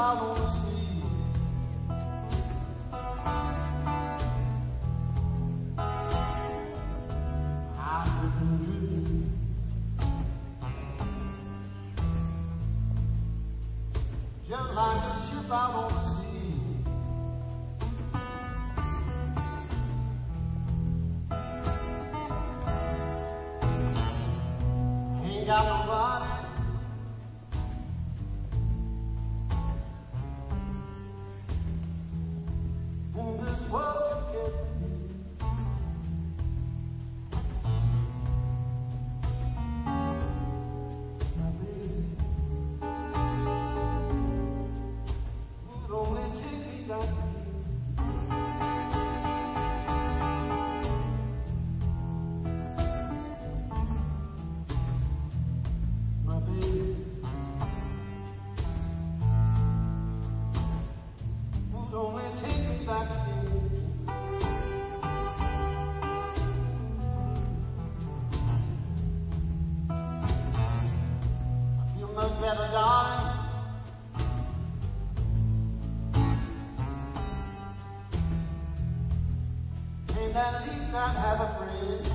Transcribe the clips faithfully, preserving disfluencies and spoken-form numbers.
out on the sea. I couldn't dream. Just like a ship out on the sea. Ain't got nobody in this world to get me. My baby would only take me back to you. My baby would only take me back to you. I feel much better, darling. And at least I'd have a friend.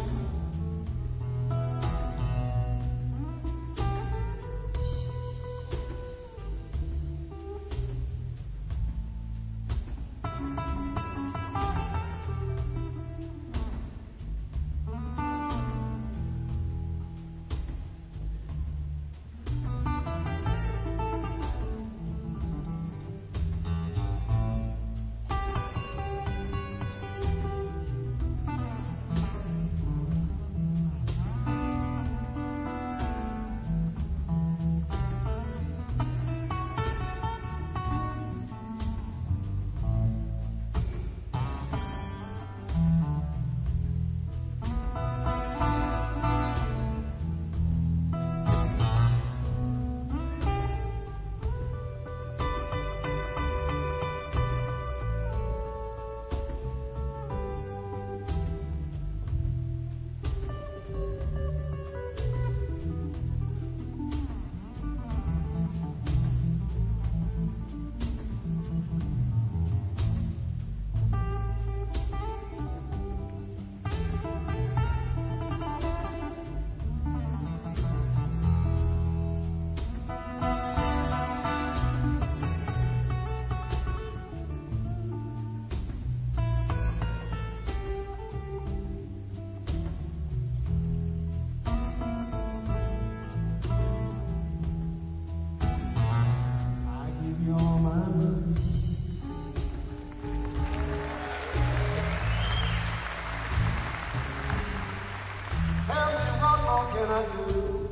I give you all my love. Tell me what more can I do?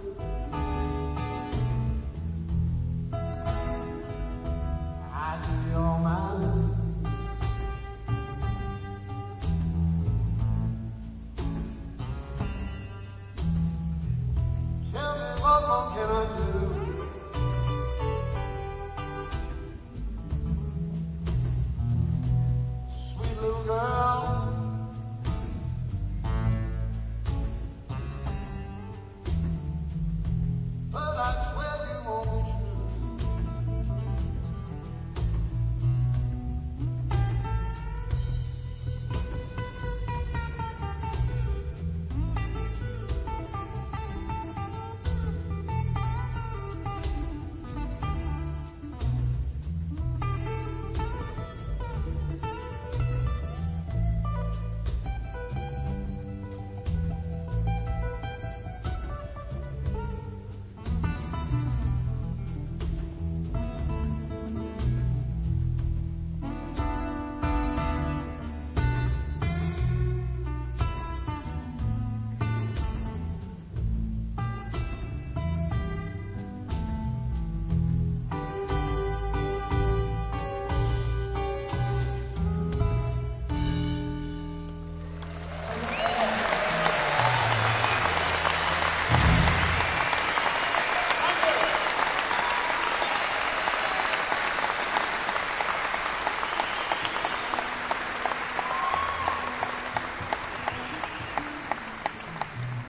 I give you all my love. Tell me what more can I do?